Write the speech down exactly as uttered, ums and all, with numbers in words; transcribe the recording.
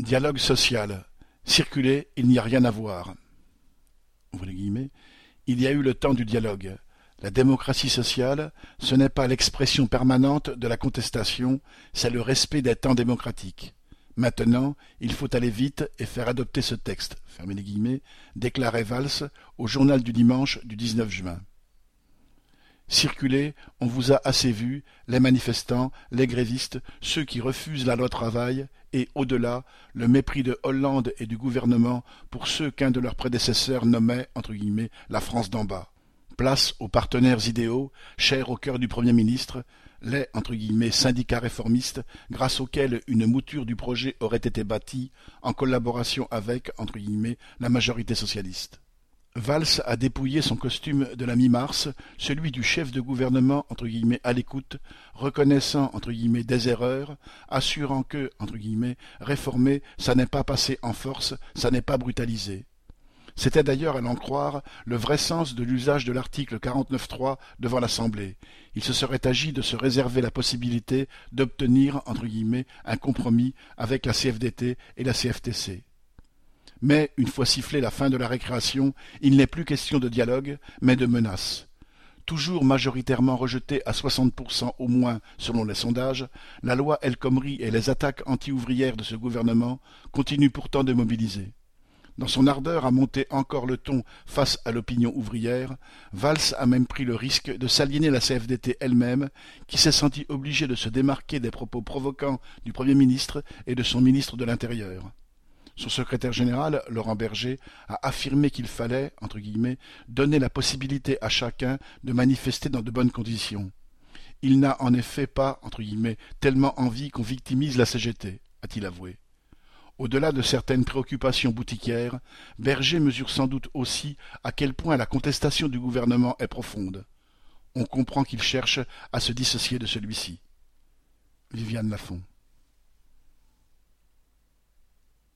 Dialogue social. Circuler, il n'y a rien à voir. Ouvrez les guillemets. Il y a eu le temps du dialogue. La démocratie sociale, ce n'est pas l'expression permanente de la contestation, c'est le respect des temps démocratiques. Maintenant, il faut aller vite et faire adopter ce texte, fermez les guillemets, déclarait Valls au journal du dimanche du dix-neuf juin. Circulez, on vous a assez vu, les manifestants, les grévistes, ceux qui refusent la loi travail, et, au-delà, le mépris de Hollande et du gouvernement pour ceux qu'un de leurs prédécesseurs nommait, entre guillemets, la France d'en bas. Place aux partenaires idéaux, chers au cœur du Premier ministre, les, entre guillemets, syndicats réformistes, grâce auxquels une mouture du projet aurait été bâtie, en collaboration avec, entre guillemets, la majorité socialiste. Valls a dépouillé son costume de la mi-mars, celui du chef de gouvernement entre guillemets à l'écoute, reconnaissant entre guillemets des erreurs, assurant que entre guillemets réformer, ça n'est pas passer en force, ça n'est pas brutaliser. C'était d'ailleurs, à l'en croire, le vrai sens de l'usage de l'article quarante-neuf trois devant l'Assemblée. Il se serait agi de se réserver la possibilité d'obtenir entre guillemets un compromis avec la C F D T et la C F T C. Mais, une fois sifflée la fin de la récréation, il n'est plus question de dialogue, mais de menace. Toujours majoritairement rejetée à soixante pour cent au moins selon les sondages, la loi El Khomri et les attaques anti-ouvrières de ce gouvernement continuent pourtant de mobiliser. Dans son ardeur à monter encore le ton face à l'opinion ouvrière, Valls a même pris le risque de s'aliéner la C F D T elle-même, qui s'est sentie obligée de se démarquer des propos provoquants du Premier ministre et de son ministre de l'Intérieur. Son secrétaire général, Laurent Berger, a affirmé qu'il fallait, entre guillemets, donner la possibilité à chacun de manifester dans de bonnes conditions. Il n'a en effet pas, entre guillemets, tellement envie qu'on victimise la C G T, a-t-il avoué. Au-delà de certaines préoccupations boutiquières, Berger mesure sans doute aussi à quel point la contestation du gouvernement est profonde. On comprend qu'il cherche à se dissocier de celui-ci. Viviane Lafont.